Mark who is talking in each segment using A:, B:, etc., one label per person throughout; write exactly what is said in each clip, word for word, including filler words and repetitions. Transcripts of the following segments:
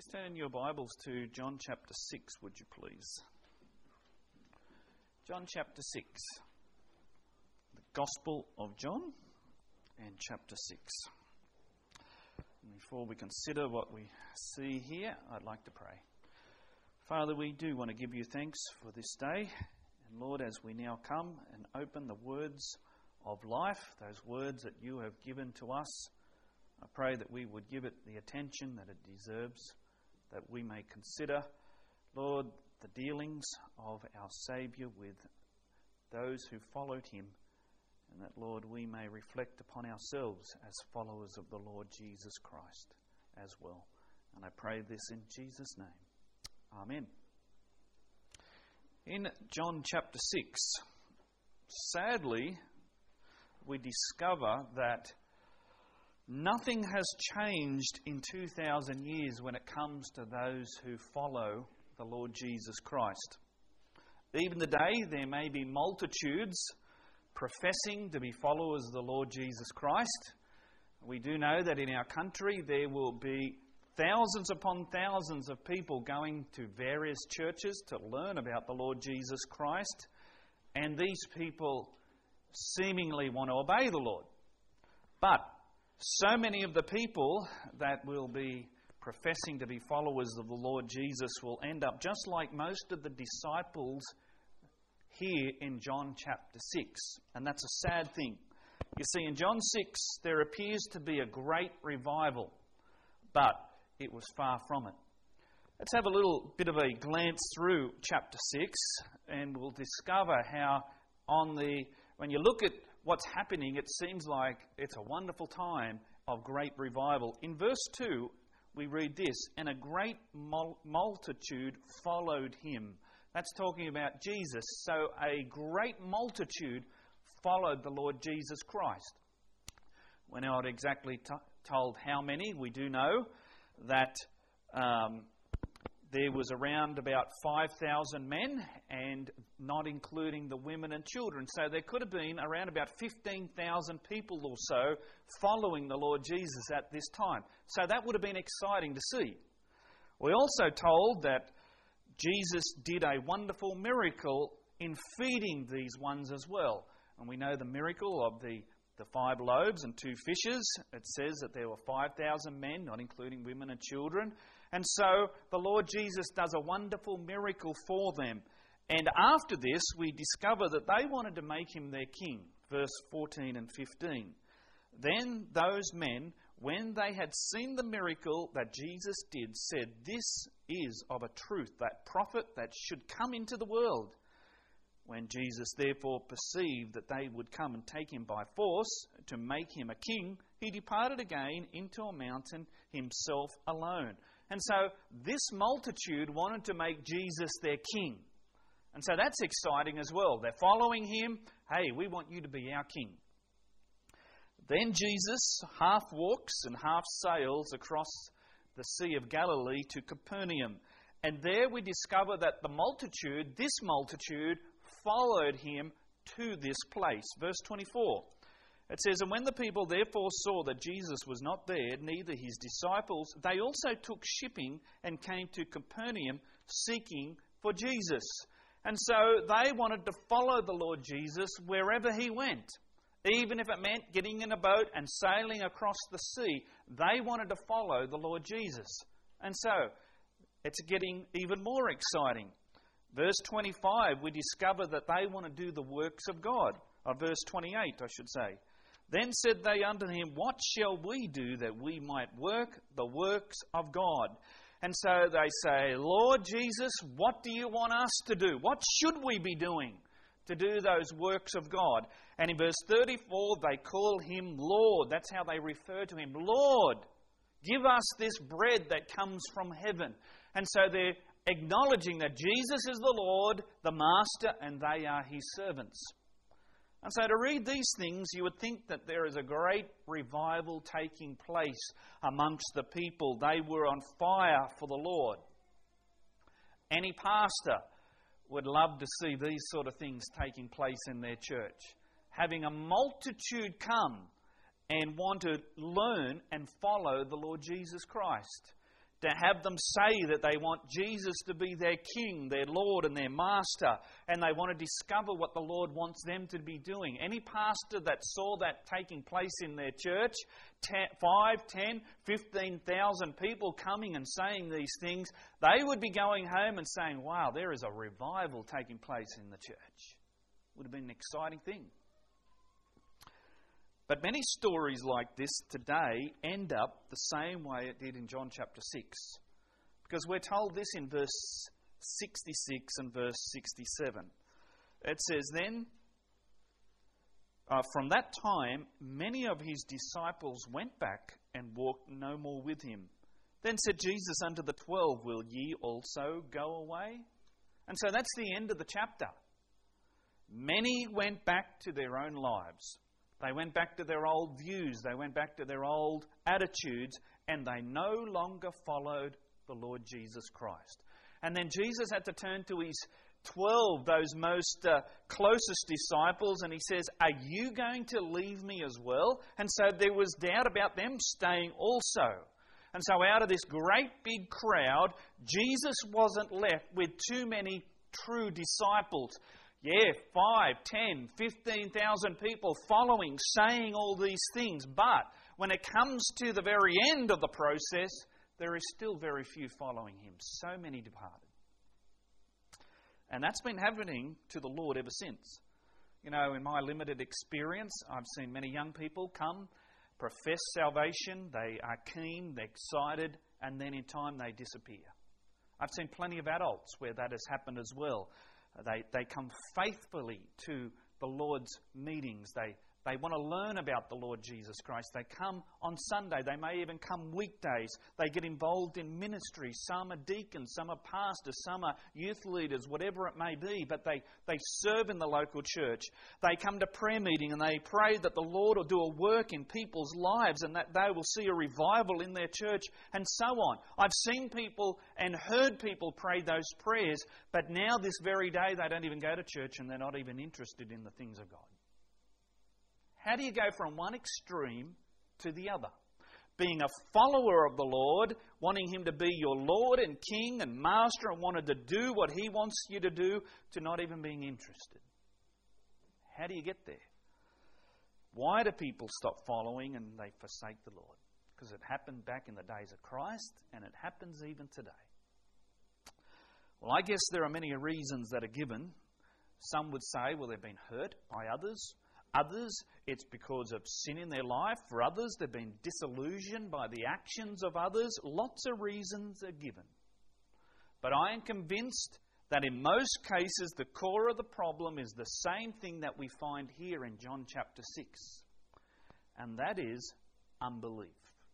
A: Please turn your Bibles to John chapter six, would you please? John chapter six. The Gospel of John and chapter six. And before we consider what we see here, I'd like to pray. Father, we do want to give you thanks for this day. And Lord, as we now come and open the words of life, those words that you have given to us, I pray that we would give it the attention that it deserves, that we may consider, Lord, the dealings of our Saviour with those who followed him, and that, Lord, we may reflect upon ourselves as followers of the Lord Jesus Christ as well. And I pray this in Jesus' name. Amen. In John chapter six, sadly, we discover that nothing has changed in two thousand years when it comes to those who follow the Lord Jesus Christ. Even today, there may be multitudes professing to be followers of the Lord Jesus Christ. We do know that in our country there will be thousands upon thousands of people going to various churches to learn about the Lord Jesus Christ, and these people seemingly want to obey the Lord. But so many of the people that will be professing to be followers of the Lord Jesus will end up just like most of the disciples here in John chapter six. And that's a sad thing. You see, in John six, there appears to be a great revival, but it was far from it. Let's have a little bit of a glance through chapter six, and we'll discover how on the when you look at what's happening, it seems like it's a wonderful time of great revival. In verse two, we read this, and a great mul- multitude followed him. That's talking about Jesus. So a great multitude followed the Lord Jesus Christ. We're not exactly t- told how many. We do know that um, there was around about five thousand men, and not including the women and children. So there could have been around about fifteen thousand people or so following the Lord Jesus at this time. So that would have been exciting to see. We're also told that Jesus did a wonderful miracle in feeding these ones as well. And we know the miracle of the, the five loaves and two fishes. It says that there were five thousand men, not including women and children. And so the Lord Jesus does a wonderful miracle for them. And after this, we discover that they wanted to make him their king. Verse fourteen and fifteen. Then those men, when they had seen the miracle that Jesus did, said, "This is of a truth that prophet that should come into the world." When Jesus therefore perceived that they would come and take him by force to make him a king, he departed again into a mountain himself alone. And so this multitude wanted to make Jesus their king. And so that's exciting as well. They're following him. Hey, we want you to be our king. Then Jesus half walks and half sails across the Sea of Galilee to Capernaum. And there we discover that the multitude, this multitude, followed him to this place. Verse twenty-four. It says, "And when the people therefore saw that Jesus was not there, neither his disciples, they also took shipping and came to Capernaum seeking for Jesus." And so they wanted to follow the Lord Jesus wherever he went. Even if it meant getting in a boat and sailing across the sea, they wanted to follow the Lord Jesus. And so it's getting even more exciting. Verse twenty-five, we discover that they want to do the works of God. Or verse twenty-eight, I should say. "Then said they unto him, What shall we do that we might work the works of God?" And so they say, "Lord Jesus, what do you want us to do? What should we be doing to do those works of God?" And in verse thirty-four, they call him Lord. That's how they refer to him. "Lord, give us this bread that comes from heaven." And so they're acknowledging that Jesus is the Lord, the Master, and they are his servants. And so to read these things, you would think that there is a great revival taking place amongst the people. They were on fire for the Lord. Any pastor would love to see these sort of things taking place in their church. Having a multitude come and want to learn and follow the Lord Jesus Christ. to have them say that they want Jesus to be their King, their Lord and their Master, and they want to discover what the Lord wants them to be doing. Any pastor that saw that taking place in their church, five, ten, fifteen thousand people coming and saying these things, they would be going home and saying, wow, there is a revival taking place in the church. Would have been an exciting thing. But many stories like this today end up the same way it did in John chapter six. Because we're told this in verse sixty-six and verse sixty-seven. It says, Then, uh, from that time, many of his disciples went back and walked no more with him. Then said Jesus unto the twelve, Will ye also go away? And so that's the end of the chapter. Many went back to their own lives. They went back to their old views. They went back to their old attitudes. And they no longer followed the Lord Jesus Christ. And then Jesus had to turn to his twelve, those most uh, closest disciples, and he says, Are you going to leave me as well? And so there was doubt about them staying also. And so out of this great big crowd, Jesus wasn't left with too many true disciples. Yeah, five, ten, fifteen thousand people following, saying all these things. But when it comes to the very end of the process, there is still very few following him. So many departed. And that's been happening to the Lord ever since. You know, in my limited experience, I've seen many young people come, profess salvation, they are keen, they're excited, and then in time they disappear. I've seen plenty of adults where that has happened as well. They they come faithfully to the Lord's meetings. They They want to learn about the Lord Jesus Christ. They come on Sunday. They may even come weekdays. They get involved in ministry. Some are deacons, some are pastors, some are youth leaders, whatever it may be. But they, they serve in the local church. They come to prayer meeting and they pray that the Lord will do a work in people's lives and that they will see a revival in their church and so on. I've seen people and heard people pray those prayers, but now this very day they don't even go to church and they're not even interested in the things of God. How do you go from one extreme to the other? Being a follower of the Lord, wanting Him to be your Lord and King and Master and wanting to do what He wants you to do, to not even being interested. How do you get there? Why do people stop following and they forsake the Lord? Because it happened back in the days of Christ and it happens even today. Well, I guess there are many reasons that are given. Some would say, well, they've been hurt by others. Others, it's because of sin in their life. For others, they've been disillusioned by the actions of others. Lots of reasons are given. But I am convinced that in most cases, the core of the problem is the same thing that we find here in John chapter six. And that is unbelief.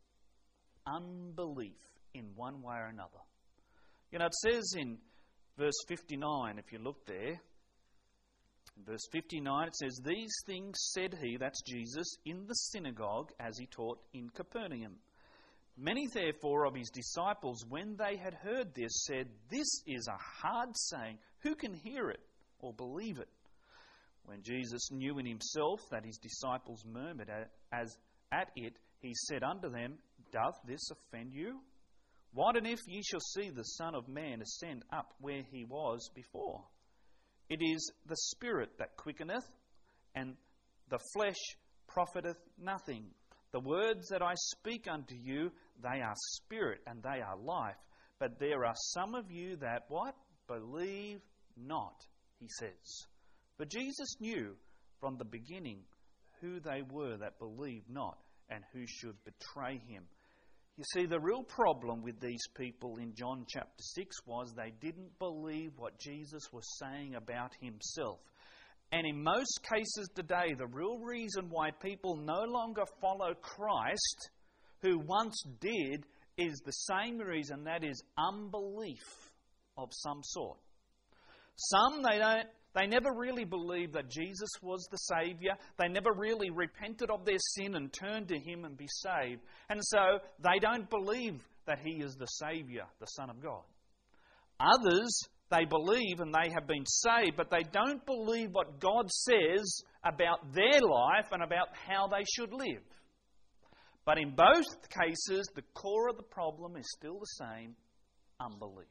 A: Unbelief in one way or another. You know, it says in verse fifty-nine, if you look there, verse fifty-nine, it says, These things said he, that's Jesus, in the synagogue as he taught in Capernaum. Many therefore of his disciples, when they had heard this, said, This is a hard saying. Who can hear it or believe it? When Jesus knew in himself that his disciples murmured as at it, he said unto them, Doth this offend you? What and if ye shall see the Son of Man ascend up where he was before? It is the Spirit that quickeneth, and the flesh profiteth nothing. The words that I speak unto you, they are spirit and they are life. But there are some of you that, what? Believe not, he says. For Jesus knew from the beginning who they were that believed not and who should betray him. You see, the real problem with these people in John chapter six was they didn't believe what Jesus was saying about himself. And in most cases today, the real reason why people no longer follow Christ, who once did, is the same reason, that is unbelief of some sort. Some, they don't They never really believed that Jesus was the Saviour. They never really repented of their sin and turned to Him and be saved. And so they don't believe that He is the Saviour, the Son of God. Others, they believe and they have been saved, but they don't believe what God says about their life and about how they should live. But in both cases, the core of the problem is still the same: unbelief.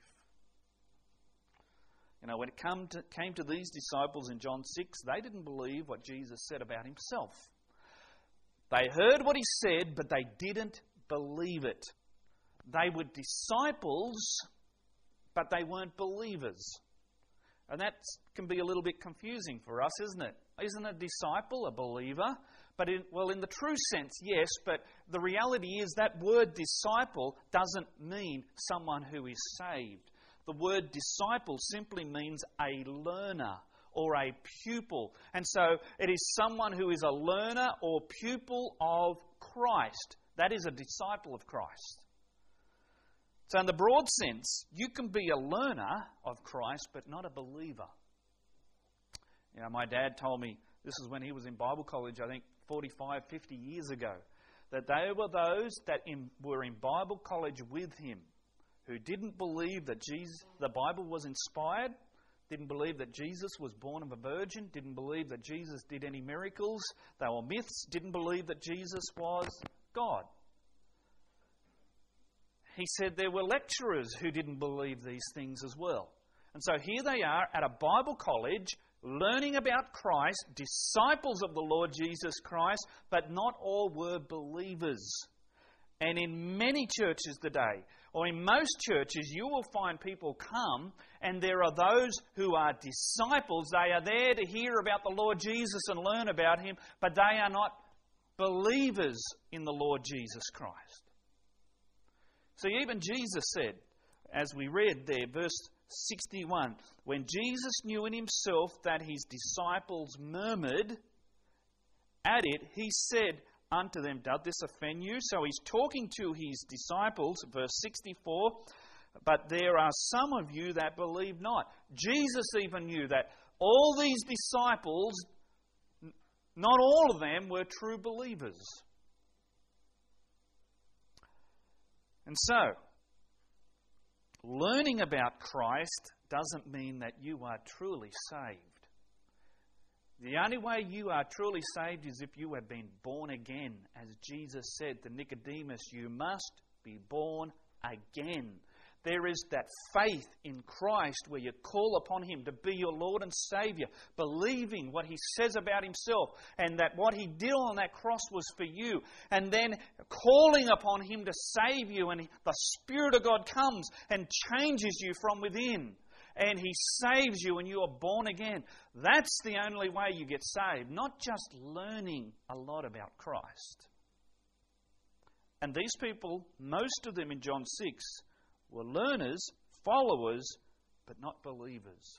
A: You know, when it come to, came to these disciples in John six, they didn't believe what Jesus said about himself. They heard what he said, but they didn't believe it. They were disciples, but they weren't believers. And that can be a little bit confusing for us, isn't it? Isn't a disciple a believer? But in, well, in the true sense, yes, but the reality is that word disciple doesn't mean someone who is saved. The word disciple simply means a learner or a pupil. And so it is someone who is a learner or pupil of Christ. That is a disciple of Christ. So in the broad sense, you can be a learner of Christ, but not a believer. You know, my dad told me, this is when he was in Bible college, I think forty-five, fifty years ago, that they were those that in, were in Bible college with him who didn't believe that Jesus, the Bible was inspired, didn't believe that Jesus was born of a virgin, didn't believe that Jesus did any miracles, they were myths, didn't believe that Jesus was God. He said there were lecturers who didn't believe these things as well. And so here they are at a Bible college, learning about Christ, disciples of the Lord Jesus Christ, but not all were believers. And in many churches today, or in most churches, you will find people come and there are those who are disciples. They are there to hear about the Lord Jesus and learn about Him, but they are not believers in the Lord Jesus Christ. So even Jesus said, as we read there, verse sixty-one, when Jesus knew in himself that his disciples murmured at it, he said unto them, doth this offend you? So he's talking to his disciples, verse sixty-four, but there are some of you that believe not. Jesus even knew that all these disciples, not all of them were true believers. And so, learning about Christ doesn't mean that you are truly saved. The only way you are truly saved is if you have been born again. As Jesus said to Nicodemus, you must be born again. There is that faith in Christ where you call upon Him to be your Lord and Saviour, believing what He says about Himself and that what He did on that cross was for you, and then calling upon Him to save you, and the Spirit of God comes and changes you from within, and He saves you and you are born again. That's the only way you get saved, not just learning a lot about Christ. And these people, most of them in John six, were learners, followers, but not believers.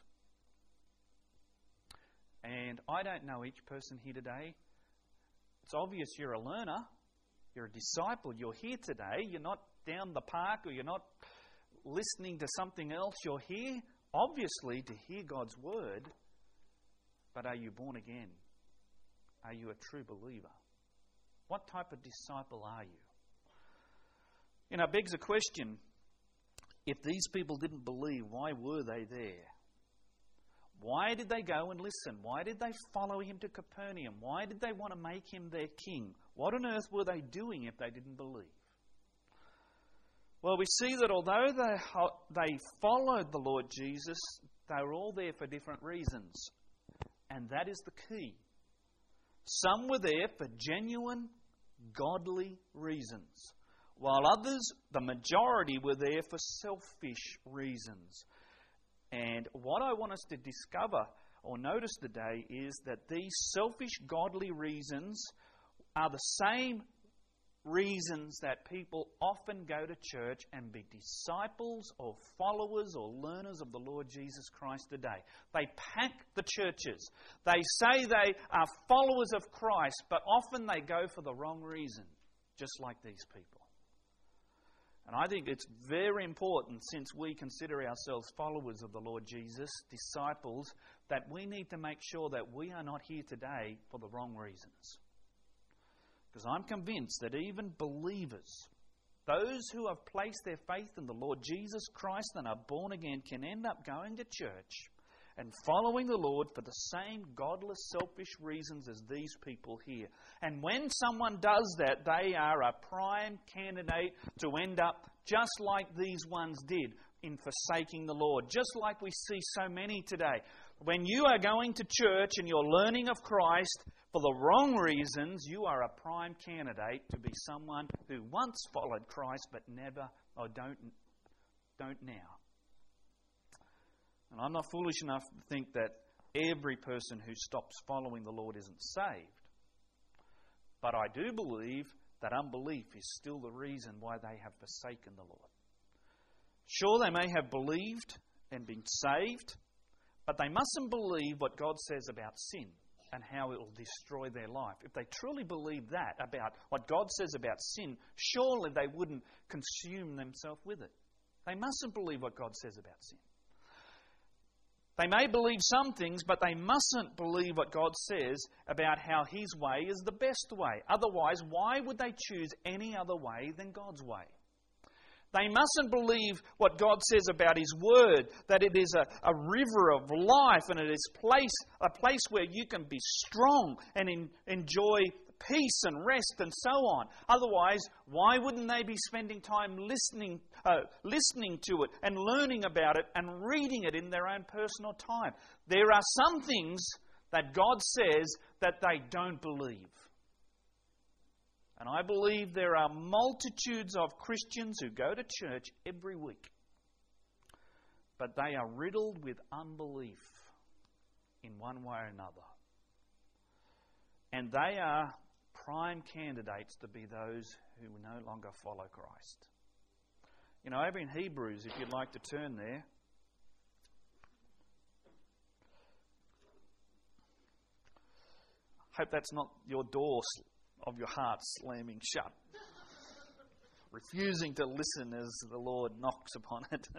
A: And I don't know each person here today. It's obvious you're a learner, you're a disciple, you're here today, you're not down the park or you're not listening to something else, you're here obviously to hear God's word, but are you born again? Are you a true believer? What type of disciple are you? You know, it begs a question. If these people didn't believe, why were they there? Why did they go and listen? Why did they follow Him to Capernaum? Why did they want to make Him their king? What on earth were they doing if they didn't believe? Well, we see that although they, they followed the Lord Jesus, they were all there for different reasons. And that is the key. Some were there for genuine, godly reasons, while others, the majority, were there for selfish reasons. And what I want us to discover or notice today is that these selfish, godly reasons are the same reasons that people often go to church and be disciples or followers or learners of the Lord Jesus Christ today. They pack the churches. They say they are followers of Christ, but often they go for the wrong reason, just like these people. And I think it's very important, since we consider ourselves followers of the Lord Jesus, disciples, that we need to make sure that we are not here today for the wrong reasons. Because I'm convinced that even believers, those who have placed their faith in the Lord Jesus Christ and are born again, can end up going to church and following the Lord for the same godless, selfish reasons as these people here. And when someone does that, they are a prime candidate to end up just like these ones did in forsaking the Lord, just like we see so many today. When you are going to church and you're learning of Christ for the wrong reasons, you are a prime candidate to be someone who once followed Christ but never, or don't, don't now. And I'm not foolish enough to think that every person who stops following the Lord isn't saved. But I do believe that unbelief is still the reason why they have forsaken the Lord. Sure, they may have believed and been saved, but they mustn't believe what God says about sin and how it will destroy their life. If they truly believe that about what God says about sin, surely they wouldn't consume themselves with it. They mustn't believe what God says about sin. They may believe some things, but they mustn't believe what God says about how His way is the best way. Otherwise, why would they choose any other way than God's way? They mustn't believe what God says about His Word, that it is a, a river of life and it is place, a place where you can be strong and in, enjoy peace and rest and so on. Otherwise, why wouldn't they be spending time listening, uh, listening to it and learning about it and reading it in their own personal time? There are some things that God says that they don't believe. And I believe there are multitudes of Christians who go to church every week, but they are riddled with unbelief in one way or another. And they are prime candidates to be those who no longer follow Christ. You know, over in Hebrews, if you'd like to turn there, hope that's not your door of your heart slamming shut, refusing to listen as the Lord knocks upon it.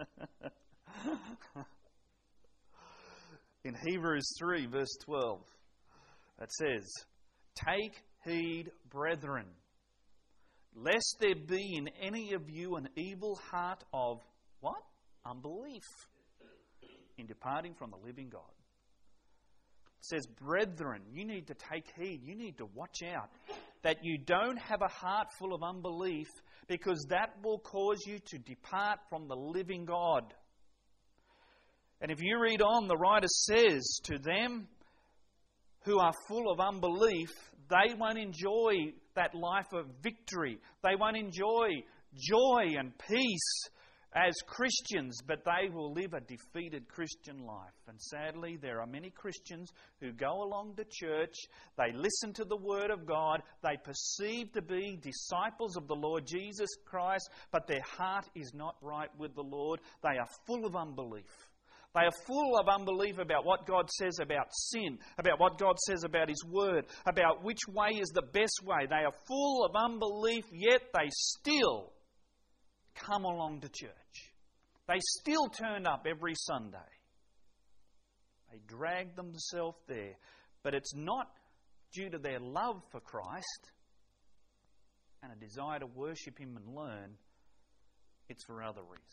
A: In Hebrews three, verse twelve, it says, "Take heed, brethren, lest there be in any of you an evil heart of," what? Unbelief, in departing from the living God. It says, brethren, you need to take heed. You need to watch out that you don't have a heart full of unbelief, because that will cause you to depart from the living God. And if you read on, the writer says, to them who are full of unbelief, they won't enjoy that life of victory. They won't enjoy joy and peace as Christians, but they will live a defeated Christian life. And sadly, there are many Christians who go along to church, they listen to the Word of God, they perceive to be disciples of the Lord Jesus Christ, but their heart is not right with the Lord. They are full of unbelief. They are full of unbelief about what God says about sin, about what God says about His Word, about which way is the best way. They are full of unbelief, yet they still come along to church. They still turn up every Sunday. They drag themselves there. But it's not due to their love for Christ and a desire to worship Him and learn. It's for other reasons.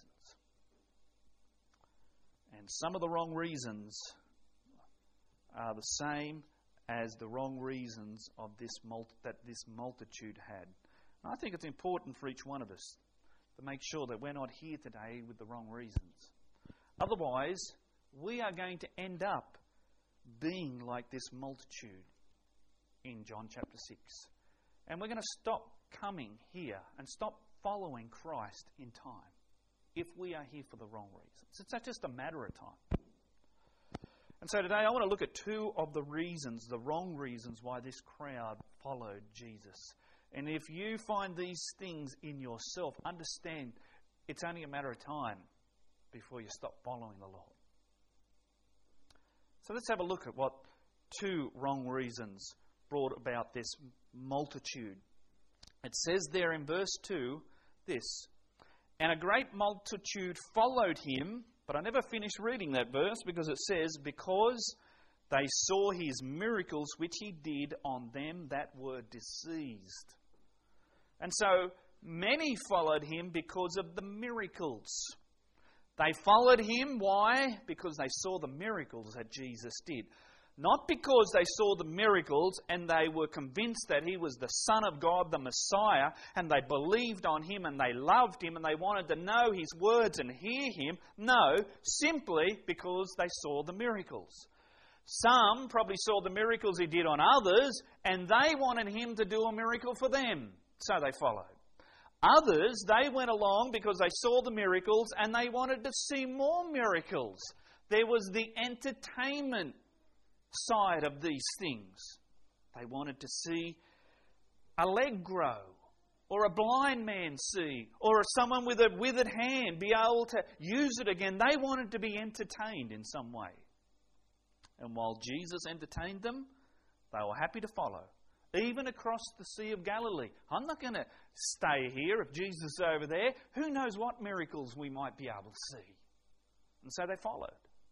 A: And some of the wrong reasons are the same as the wrong reasons of this multi- that this multitude had. And I think it's important for each one of us to make sure that we're not here today with the wrong reasons. Otherwise, we are going to end up being like this multitude in John chapter six. And we're going to stop coming here and stop following Christ in time if we are here for the wrong reasons. It's just a matter of time. And so today I want to look at two of the reasons, the wrong reasons why this crowd followed Jesus. And if you find these things in yourself, understand it's only a matter of time before you stop following the Lord. So let's have a look at what two wrong reasons brought about this multitude. It says there in verse two, this, "And a great multitude followed Him," but I never finished reading that verse because it says, "because they saw His miracles which He did on them that were diseased." And so many followed Him because of the miracles. They followed him. Why? Because they saw the miracles that Jesus did. Not because they saw the miracles and they were convinced that he was the Son of God, the Messiah, and they believed on him and they loved him and they wanted to know his words and hear him. No, simply because they saw the miracles. Some probably saw the miracles he did on others and they wanted him to do a miracle for them. So they followed. Others, they went along because they saw the miracles and they wanted to see more miracles. There was the entertainment side of these things. They wanted to see a leg grow, or a blind man see, or someone with a withered hand be able to use it again. They wanted to be entertained in some way. And while Jesus entertained them, they were happy to follow. Even across the Sea of Galilee. I'm not going to stay here if Jesus is over there. Who knows what miracles we might be able to see? And so they followed.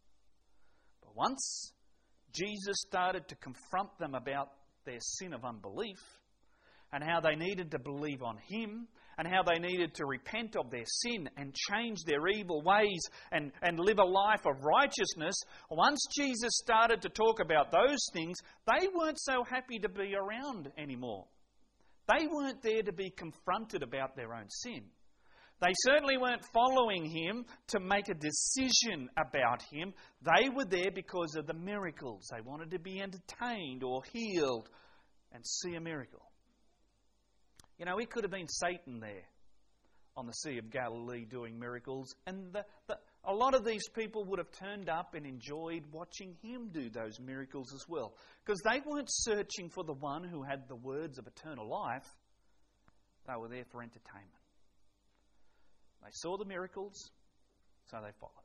A: But once Jesus started to confront them about their sin of unbelief and how they needed to believe on him and how they needed to repent of their sin and change their evil ways and, and live a life of righteousness, once Jesus started to talk about those things, they weren't so happy to be around anymore. They weren't there to be confronted about their own sin. They certainly weren't following him to make a decision about him. They were there because of the miracles. They wanted to be entertained or healed and see a miracle. You know, it could have been Satan there on the Sea of Galilee doing miracles, and the, the, a lot of these people would have turned up and enjoyed watching him do those miracles as well, because they weren't searching for the one who had the words of eternal life. They were there for entertainment. They saw the miracles, so they followed.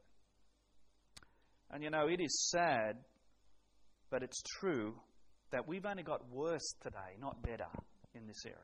A: And you know, it is sad, but it's true, that we've only got worse today, not better, in this area.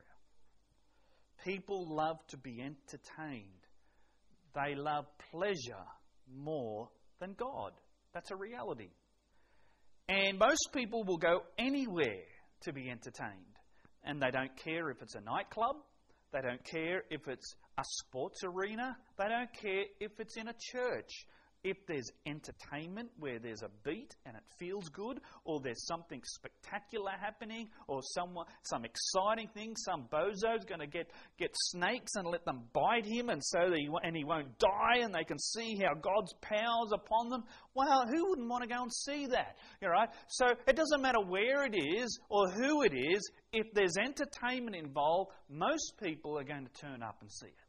A: People love to be entertained. They love pleasure more than God. That's a reality. And most people will go anywhere to be entertained. And they don't care if it's a nightclub. They don't care if it's a sports arena. They don't care if it's in a church. If there's entertainment where there's a beat and it feels good, or there's something spectacular happening, or someone, some exciting thing, some bozo's going to get, get snakes and let them bite him and so that he, and he won't die, and they can see how God's power's upon them. Well, who wouldn't want to go and see that? You know, right? So it doesn't matter where it is or who it is. If there's entertainment involved, most people are going to turn up and see it.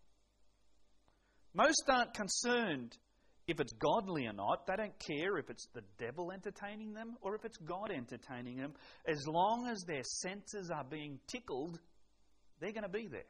A: Most aren't concerned if it's godly or not. They don't care if it's the devil entertaining them or if it's God entertaining them. As long as their senses are being tickled, they're going to be there.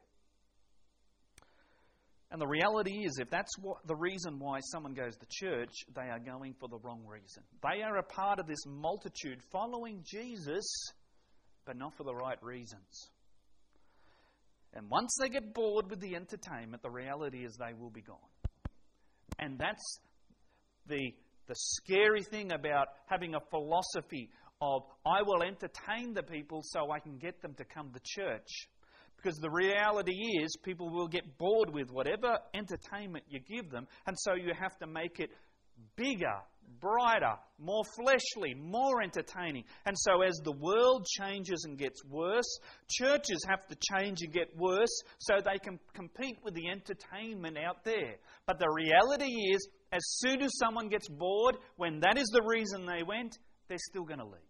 A: And the reality is, if that's what the reason why someone goes to church, they are going for the wrong reason. They are a part of this multitude following Jesus, but not for the right reasons. And once they get bored with the entertainment, the reality is they will be gone. And that's the, the scary thing about having a philosophy of, I will entertain the people so I can get them to come to church. Because the reality is, people will get bored with whatever entertainment you give them, and so you have to make it bigger, brighter, more fleshly, more entertaining. And so as the world changes and gets worse, churches have to change and get worse so they can compete with the entertainment out there. But the reality is, as soon as someone gets bored, when that is the reason they went, they're still going to leave.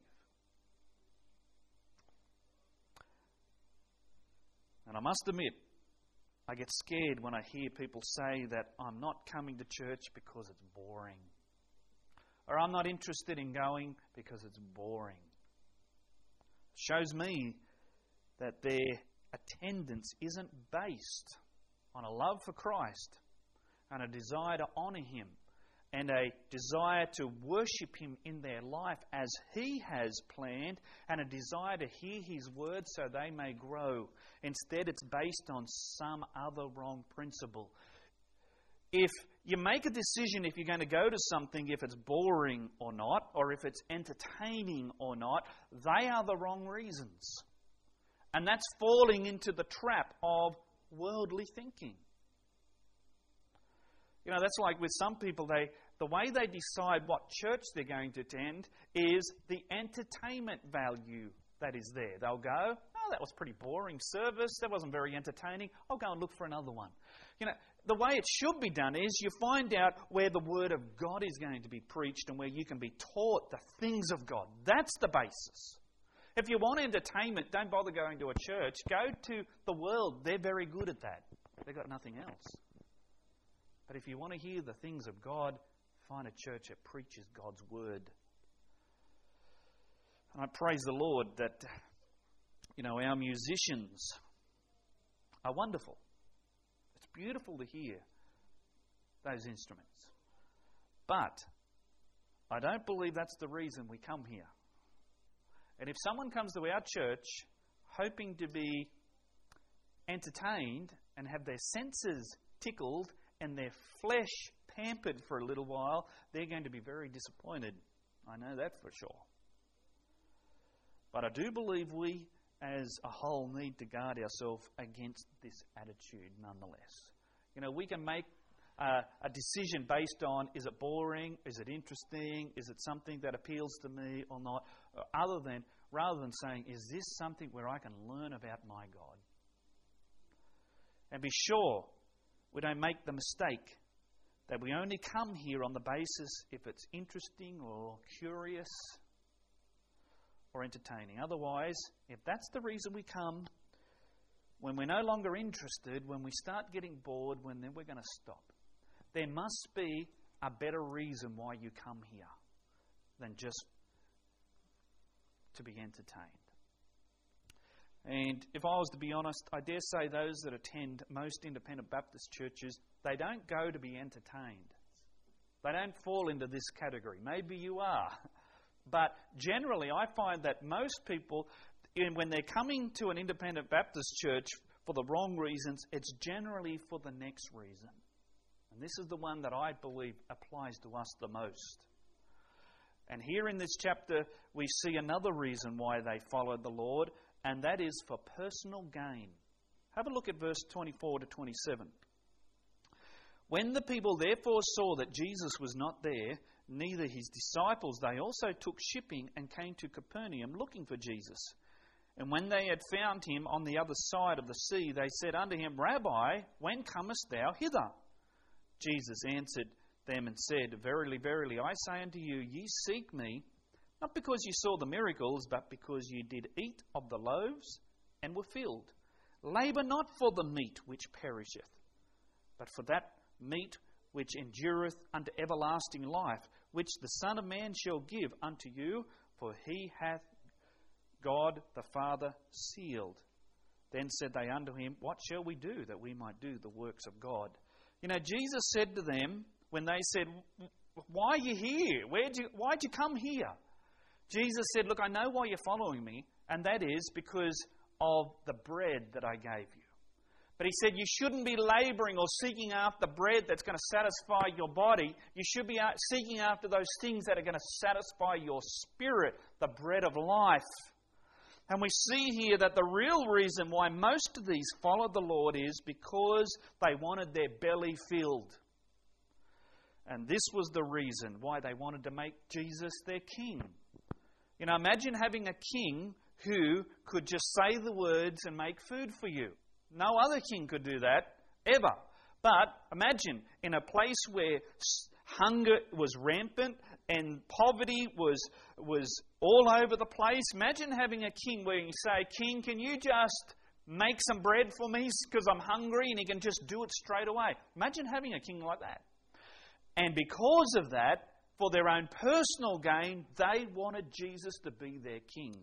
A: And I must admit, I get scared when I hear people say that I'm not coming to church because it's boring. Or I'm not interested in going because it's boring. It shows me that their attendance isn't based on a love for Christ and a desire to honour Him and a desire to worship Him in their life as He has planned, and a desire to hear His word so they may grow. Instead, it's based on some other wrong principle. If you make a decision if you're going to go to something, if it's boring or not, or if it's entertaining or not, they are the wrong reasons. And that's falling into the trap of worldly thinking. You know, that's like with some people, they the way they decide what church they're going to attend is the entertainment value that is there. They'll go, oh, that was pretty boring service. That wasn't very entertaining. I'll go and look for another one. You know, the way it should be done is you find out where the Word of God is going to be preached and where you can be taught the things of God. That's the basis. If you want entertainment, don't bother going to a church. Go to the world. They're very good at that. They've got nothing else. But if you want to hear the things of God, find a church that preaches God's Word. And I praise the Lord that, you know, our musicians are wonderful. It's beautiful to hear those instruments. But I don't believe that's the reason we come here. And if someone comes to our church hoping to be entertained and have their senses tickled and their flesh pampered for a little while, they're going to be very disappointed. I know that for sure. But I do believe we as a whole need to guard ourselves against this attitude nonetheless. You know, we can make uh, a decision based on, is it boring, is it interesting, is it something that appeals to me or not, other than, rather than saying, is this something where I can learn about my God? And be sure we don't make the mistake that we only come here on the basis if it's interesting or curious or entertaining. Otherwise, if that's the reason we come, when we're no longer interested, when we start getting bored, when then we're going to stop. There must be a better reason why you come here than just to be entertained. And if I was to be honest, I dare say those that attend most independent Baptist churches, they don't go to be entertained. They don't fall into this category. Maybe you are. But generally, I find that most people, when they're coming to an independent Baptist church for the wrong reasons, it's generally for the next reason. And this is the one that I believe applies to us the most. And here in this chapter, we see another reason why they followed the Lord, and that is for personal gain. Have a look at verse twenty-four to twenty-seven. When the people therefore saw that Jesus was not there, neither his disciples, they also took shipping and came to Capernaum looking for Jesus. And when they had found him on the other side of the sea, they said unto him, Rabbi, when comest thou hither? Jesus answered them and said, Verily, verily, I say unto you, ye seek me, not because you saw the miracles, but because you did eat of the loaves and were filled. Labour not for the meat which perisheth, but for that meat which endureth unto everlasting life, which the Son of Man shall give unto you, for he hath God the Father sealed. Then said they unto him, What shall we do that we might do the works of God? You know, Jesus said to them, when they said, Why are you here? Where'd you, why'd you come here? Jesus said, Look, I know why you're following me, and that is because of the bread that I gave you. But he said you shouldn't be labouring or seeking after bread that's going to satisfy your body. You should be seeking after those things that are going to satisfy your spirit, the bread of life. And we see here that the real reason why most of these followed the Lord is because they wanted their belly filled. And this was the reason why they wanted to make Jesus their king. You know, imagine having a king who could just say the words and make food for you. No other king could do that, ever. But imagine in a place where hunger was rampant and poverty was was all over the place. Imagine having a king where you say, King, can you just make some bread for me because I'm hungry, and he can just do it straight away. Imagine having a king like that. And because of that, for their own personal gain, they wanted Jesus to be their king.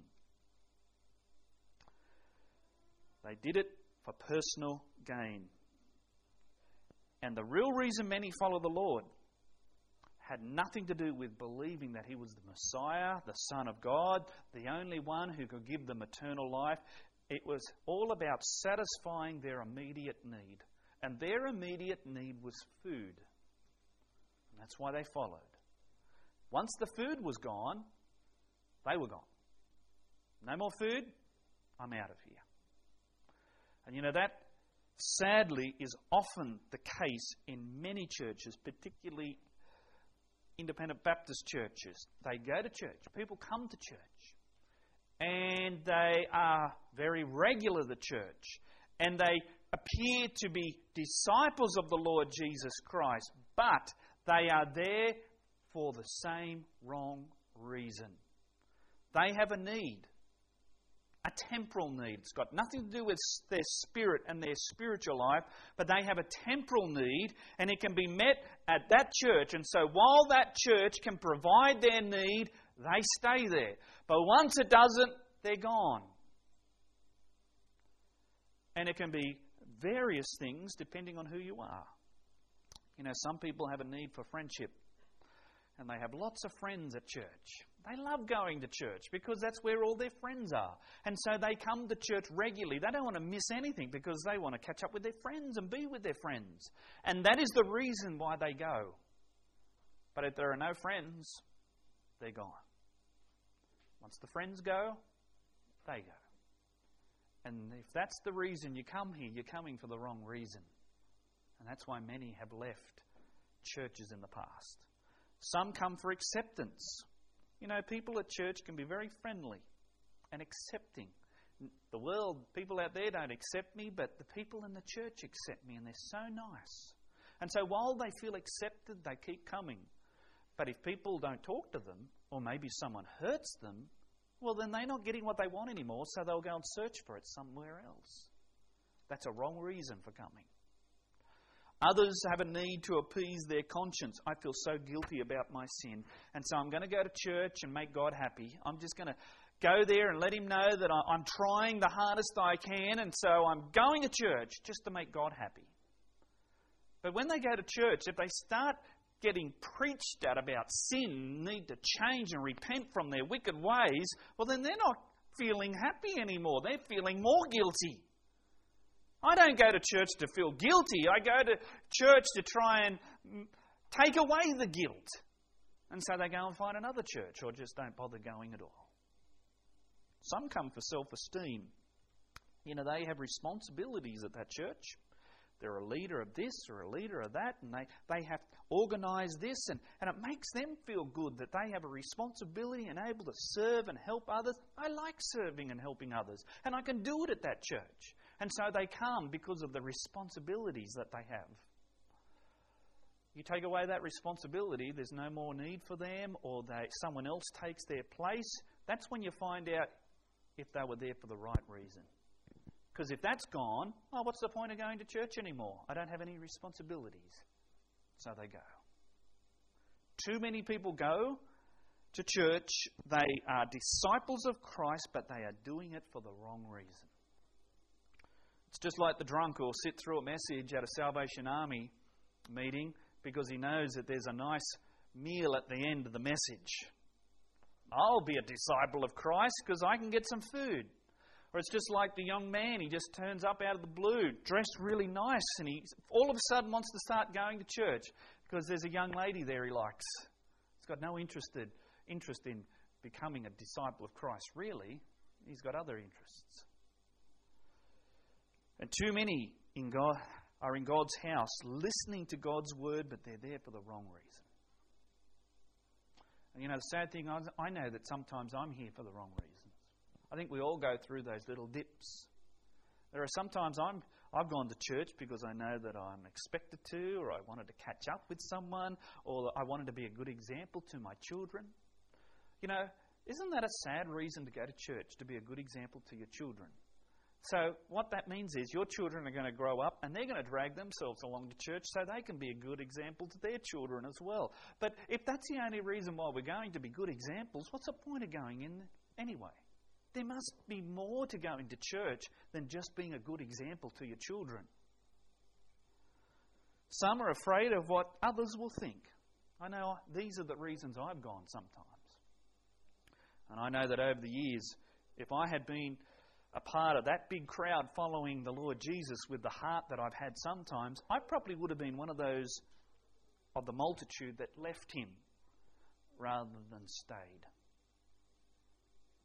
A: They did it for personal gain. And the real reason many follow the Lord had nothing to do with believing that he was the Messiah, the Son of God, the only one who could give them eternal life. It was all about satisfying their immediate need. And their immediate need was food. And that's why they followed. Once the food was gone, they were gone. No more food, I'm out of here. And you know, that sadly, is often the case in many churches, particularly independent Baptist churches. They go to church. People come to church. And they are very regular, the church. And they appear to be disciples of the Lord Jesus Christ. But they are there for the same wrong reason. They have a need. A temporal need. It's got nothing to do with their spirit and their spiritual life, but they have a temporal need, and it can be met at that church. And so while that church can provide their need, they stay there. But once it doesn't, they're gone. And it can be various things depending on who you are. You know, some people have a need for friendship, and they have lots of friends at church. They love going to church because that's where all their friends are. And so they come to church regularly. They don't want to miss anything because they want to catch up with their friends and be with their friends. And that is the reason why they go. But if there are no friends, they're gone. Once the friends go, they go. And if that's the reason you come here, you're coming for the wrong reason. And that's why many have left churches in the past. Some come for acceptance. You know, people at church can be very friendly and accepting. The world, people out there don't accept me, but the people in the church accept me, and they're so nice. And so while they feel accepted, they keep coming. But if people don't talk to them, or maybe someone hurts them, well, then they're not getting what they want anymore, so they'll go and search for it somewhere else. That's a wrong reason for coming. Others have a need to appease their conscience. I feel so guilty about my sin, and so I'm going to go to church and make God happy. I'm just going to go there and let Him know that I'm trying the hardest I can, and so I'm going to church just to make God happy. But when they go to church, if they start getting preached at about sin, need to change and repent from their wicked ways, well, then they're not feeling happy anymore. They're feeling more guilty. I don't go to church to feel guilty. I go to church to try and take away the guilt. And so they go and find another church or just don't bother going at all. Some come for self-esteem. You know, they have responsibilities at that church. They're a leader of this or a leader of that, and they, they have to organise this, and, and it makes them feel good that they have a responsibility and able to serve and help others. I like serving and helping others, and I can do it at that church. And so they come because of the responsibilities that they have. You take away that responsibility, there's no more need for them, or they, someone else takes their place. That's when you find out if they were there for the right reason. Because if that's gone, oh, what's the point of going to church anymore? I don't have any responsibilities. So they go. Too many people go to church. They are disciples of Christ, but they are doing it for the wrong reason. It's just like the drunk who will sit through a message at a Salvation Army meeting because he knows that there's a nice meal at the end of the message. I'll be a disciple of Christ because I can get some food. Or it's just like the young man, he just turns up out of the blue, dressed really nice, and he all of a sudden wants to start going to church because there's a young lady there he likes. He's got no interested, interest in becoming a disciple of Christ, really. He's got other interests. And too many in God are in God's house listening to God's word, but they're there for the wrong reason. And you know, the sad thing, I know that sometimes I'm here for the wrong reasons. I think we all go through those little dips. There are sometimes I'm, I've gone to church because I know that I'm expected to, or I wanted to catch up with someone, or I wanted to be a good example to my children. You know, isn't that a sad reason to go to church, to be a good example to your children? So what that means is your children are going to grow up and they're going to drag themselves along to church so they can be a good example to their children as well. But if that's the only reason why we're going to be good examples, what's the point of going in anyway? There must be more to going to church than just being a good example to your children. Some are afraid of what others will think. I know these are the reasons I've gone sometimes. And I know that over the years, if I had been a part of that big crowd following the Lord Jesus with the heart that I've had sometimes, I probably would have been one of those of the multitude that left Him rather than stayed.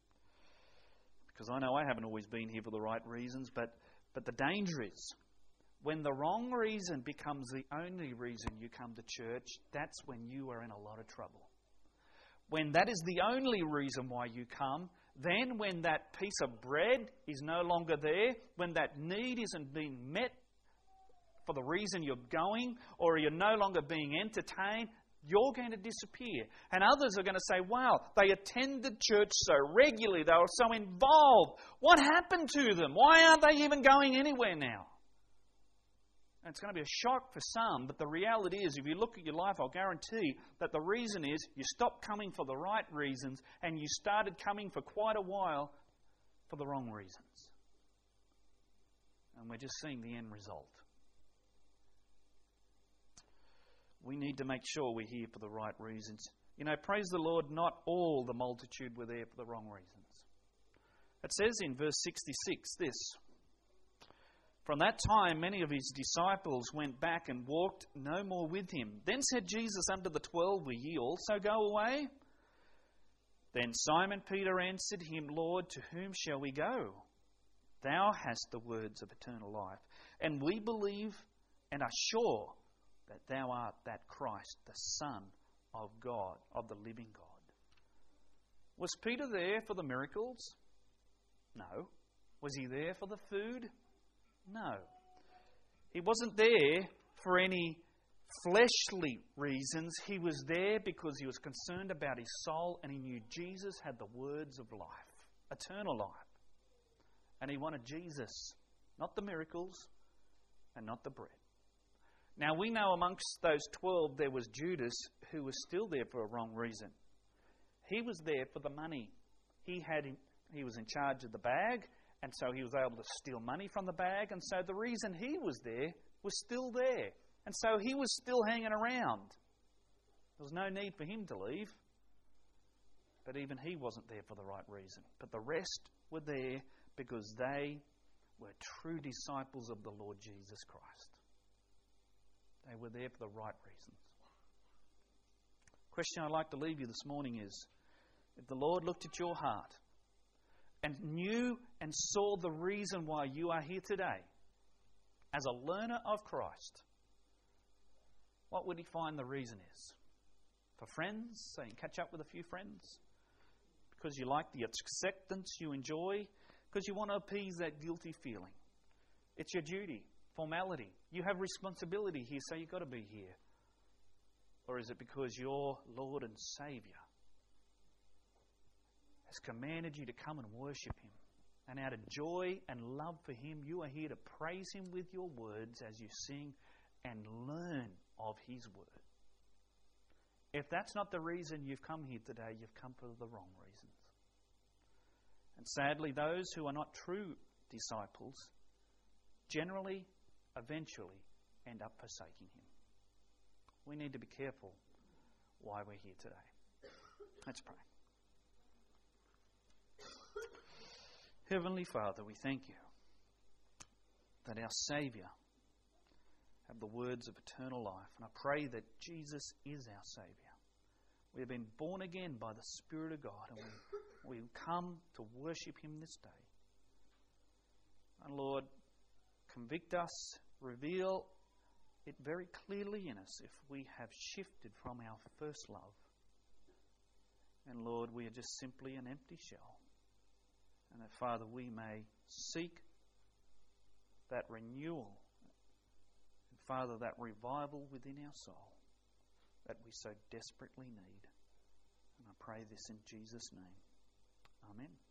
A: Because I know I haven't always been here for the right reasons, but, but the danger is When the wrong reason becomes the only reason you come to church, that's when you are in a lot of trouble. When that is the only reason why you come, then when that piece of bread is no longer there, when that need isn't being met for the reason you're going, or you're no longer being entertained, you're going to disappear. And others are going to say, wow, they attended church so regularly, they were so involved. What happened to them? Why aren't they even going anywhere now? And it's going to be a shock for some, but the reality is, if you look at your life, I'll guarantee that the reason is you stopped coming for the right reasons and you started coming for quite a while for the wrong reasons. And we're just seeing the end result. We need to make sure we're here for the right reasons. You know, praise the Lord, not all the multitude were there for the wrong reasons. It says in verse sixty-six this: "From that time many of his disciples went back and walked no more with him. Then said Jesus unto the twelve, Will ye also go away? Then Simon Peter answered him, Lord, to whom shall we go? Thou hast the words of eternal life, and we believe and are sure that thou art that Christ, the Son of God, of the living God." Was Peter there for the miracles? No. Was he there for the food? No. He wasn't there for any fleshly reasons. He was there because he was concerned about his soul, and he knew Jesus had the words of life, eternal life. And he wanted Jesus, not the miracles and not the bread. Now we know amongst those twelve there was Judas, who was still there for a wrong reason. He was there for the money. He had he was in charge of the bag, and so he was able to steal money from the bag, and so the reason he was there was still there. And so he was still hanging around. There was no need for him to leave. But even he wasn't there for the right reason. But the rest were there because they were true disciples of the Lord Jesus Christ. They were there for the right reasons. The question I'd like to leave you this morning is, if the Lord looked at your heart and knew and saw the reason why you are here today as a learner of Christ, what would he find the reason is? For friends, so you can catch up with a few friends? Because you like the acceptance you enjoy? Because you want to appease that guilty feeling? It's your duty, formality. You have responsibility here, so you've got to be here. Or is it because your Lord and Saviour has commanded you to come and worship Him? And out of joy and love for Him, you are here to praise Him with your words as you sing and learn of His word. If that's not the reason you've come here today, you've come for the wrong reasons. And sadly, those who are not true disciples generally, eventually, end up forsaking Him. We need to be careful why we're here today. Let's pray. Heavenly Father, we thank you that our Saviour have the words of eternal life. And I pray that Jesus is our Saviour. We have been born again by the Spirit of God, and we, we come to worship Him this day. And Lord, convict us, reveal it very clearly in us if we have shifted from our first love. And Lord, we are just simply an empty shell. And that, Father, we may seek that renewal, and Father, that revival within our soul that we so desperately need. And I pray this in Jesus' name. Amen.